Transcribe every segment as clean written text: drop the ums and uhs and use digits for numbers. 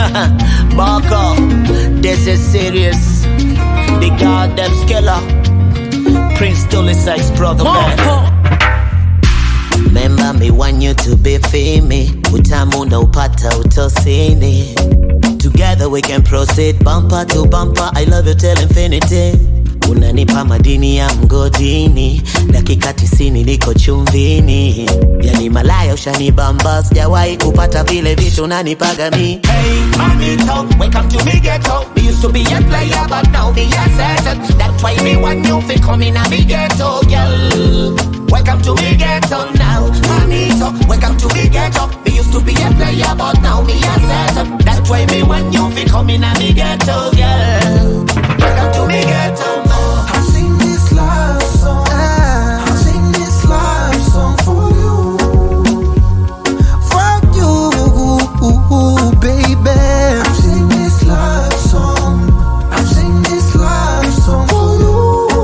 Barker, this is serious. The goddamn skiller. Prince Doliside's brother, man. Remember me want you to be me. Utamunda upata utosini. Together we can proceed bumper to bumper. I love you till infinity. Unanipa madini ya mgodini. Dakika 90 niko chumvini. Yani malaya ushanibamba. Sijawahi kupata vile vitu unanipaga mi. Hey, mamito, welcome to me ghetto. We used to be a player, but now me a certain. That's why me want you fi come in a me ghetto, girl. Welcome to me ghetto now, mamito. Welcome to me ghetto. We used to be a player, but now me a certain. That's why me want you fi come in a me ghetto, girl. Welcome to me ghetto now. I sing this love song. I sing this love song for you. For you, baby. I sing this love song. I sing this love song for you.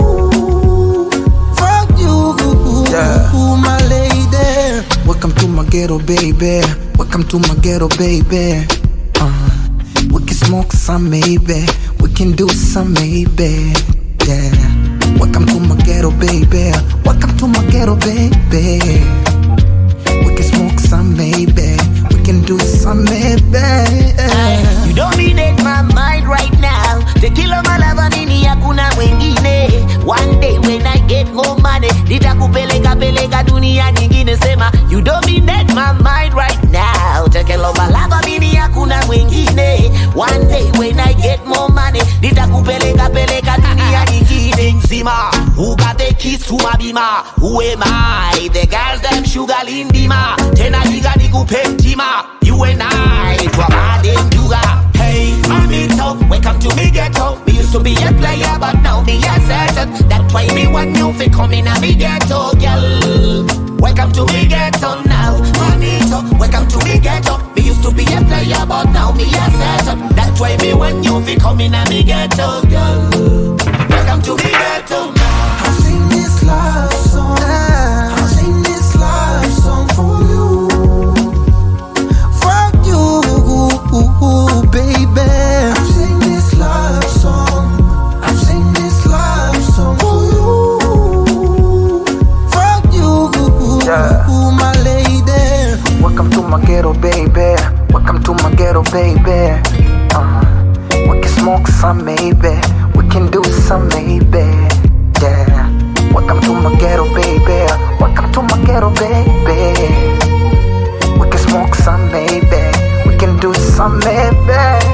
For you, my lady. Welcome to my ghetto, baby. Welcome to my ghetto, baby. We can smoke some, maybe. We can do some, maybe. Yeah. Welcome to my ghetto, baby. Welcome to my ghetto, baby. We can smoke some, maybe. We can do some, maybe. You dominate my mind right now. Tequila malava nini hakuna wengine. One day when I get more money, nitakupeleka peleka dunia nyingine. Sema you dominate my mind right now. Tequila malava nini hakuna wengine. One day when I get more money, nitakupeleka peleka dunia nyingine nzima. Who got the keys to my bima? Who am I? The girls them sugar lindima. Tena liga nikupentima. You and I, twabade nduga. Hey, mamito, welcome to me ghetto. We used to be a player, but now me a certain. That's why me want you fi come in a me ghetto, girl. Welcome to me ghetto now, mamito. Welcome to me ghetto. We used to be a player, but now me a certain. That's why me want you fi come in a me ghetto, girl. Welcome to me ghetto now. I sing this love song. I sing this love song for you. For you, baby. I sing this love song. I sing this love song for you. For you, my lady. Welcome to my ghetto, baby. Welcome to my ghetto, baby. We can smoke some, maybe. We can do some, maybe. Yeah. Welcome to my ghetto, baby. Welcome to my ghetto, baby. We can smoke some, maybe. We can do some, maybe.